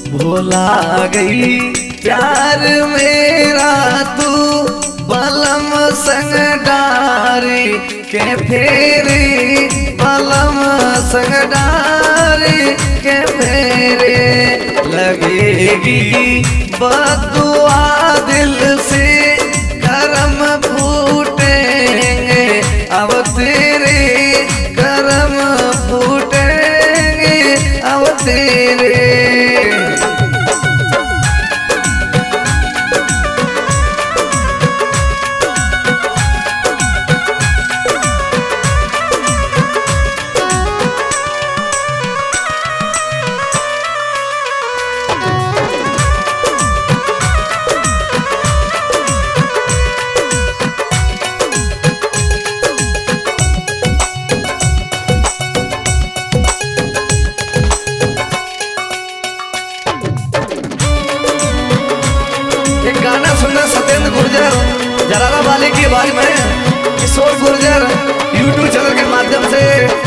भुला गई प्यार मेरा तू बलम संग डारी के फेरे बलम संग डारी के फेरे लगेगी बदुआ दिल से करम फूटेंगे अब तेरे करम फूटेंगे अब तेरे। गाना सुनना सत्येंद्र गुर्जर जलाला वाले की आवाज में किशोर गुर्जर यूट्यूब चैनल के माध्यम से।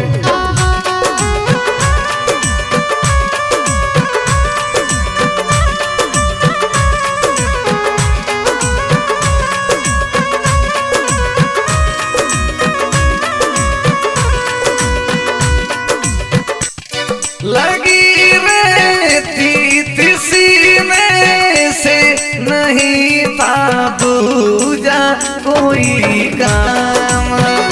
लगी रहती थी सीने से नहीं था दूजा कोई काम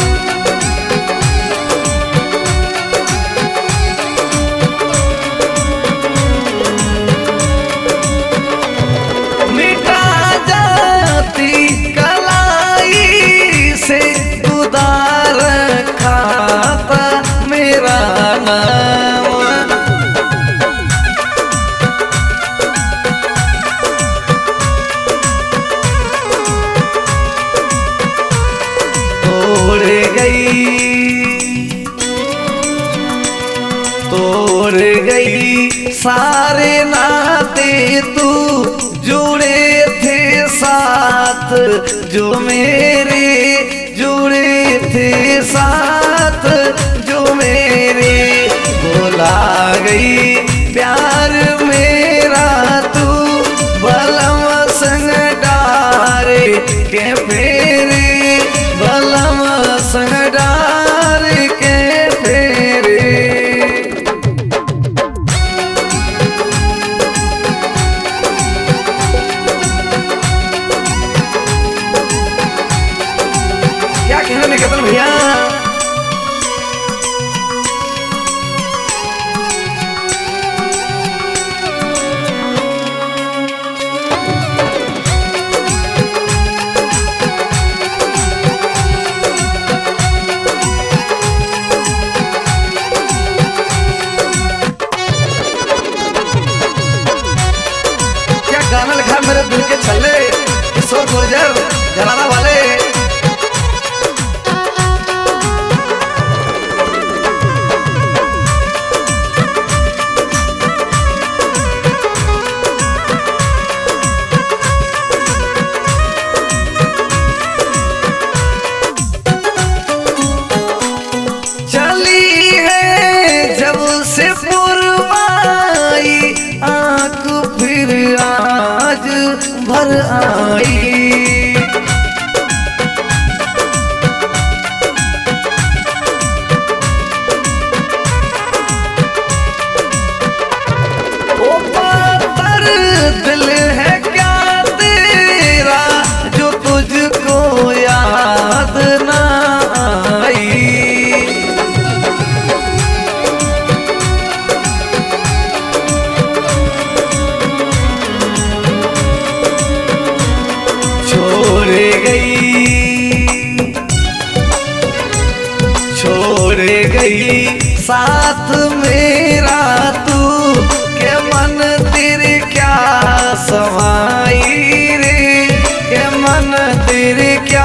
मिटा जाती कलाई से उदार खाता मेरा नाम। तोड़ गई सारे नाते तू जुड़े थे साथ जो मेरे जुड़े थे साथ जो मेरे। भुला गई प्यार मेरा तू बलम संग डारे के फेरे बलम संग डारे के फेरे। क्या कहना निकेतन भैया। क्या गाना लिखा मेरे दिल के छल्ले किशोर गुर्जर जलाला वाले। से पुरवाई आँख फिर आज भर आई। ओ पातर दिल है क्या तेरा जो तुझको याद ना आई। छोड़ गई साथ मेरा तू के मन तेरे क्या समाई रे के मन तेरे क्या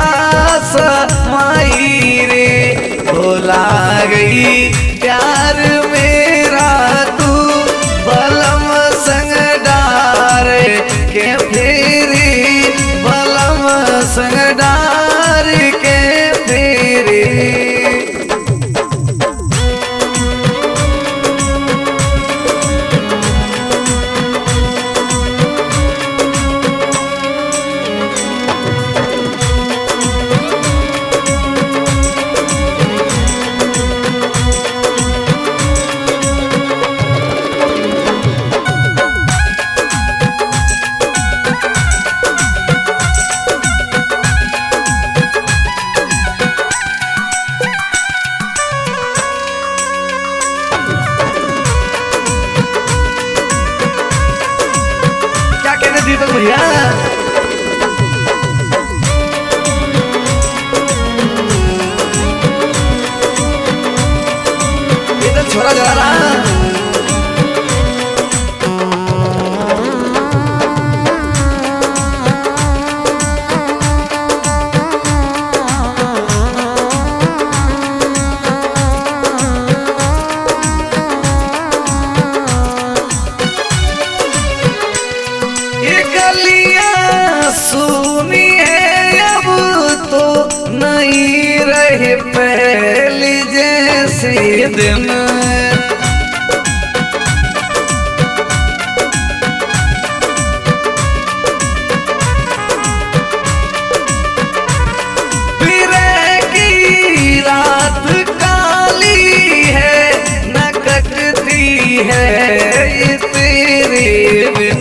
समाई रे। भुला गई प्यार मेरा तू बलम संग डारे के फेरे बलम संग डारे के फेरे। भैया। इधर छोरा जा रहा नहीं रहे पहले जैसे दिन। फिरे की रात काली है न कटती है ये तेरे बिन।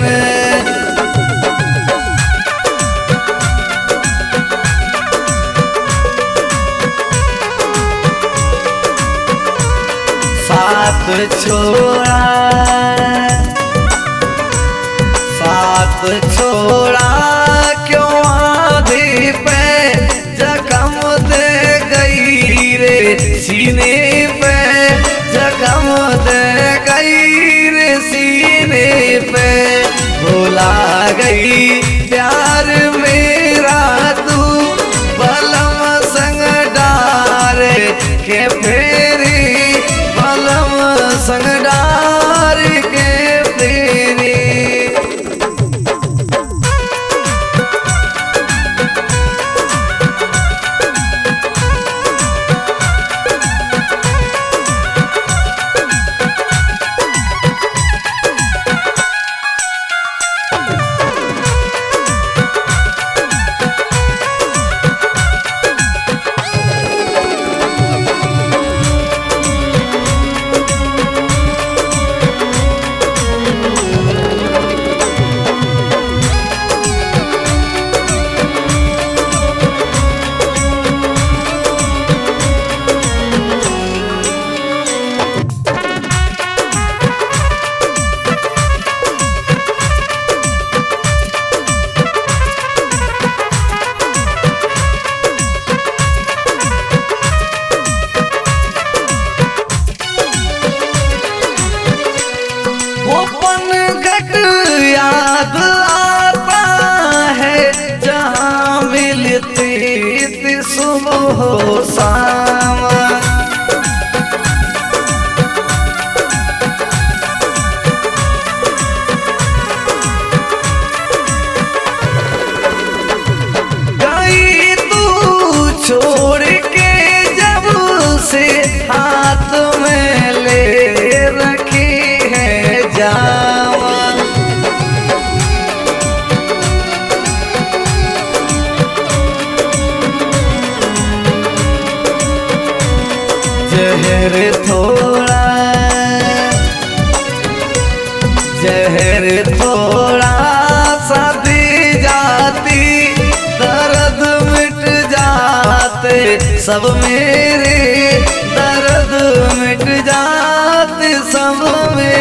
साथ छोड़ा क्यों आधे पे जख्म दे गई रे सीने पे, जख्म दे गई रे सीने पे। भुला गई प्यार मेरा तू बलम संग डारे के फेरी, संग डार के फेरी। याद आता है जहाँ मिलती थी सुबह हो शाम। गई तू छोड़ के जब से हाथ में ले रखी है जाम। जहर थोड़ा सा दी जाती दर्द मिट जाते सब मेरे, दर्द मिट जाते सब मेरे।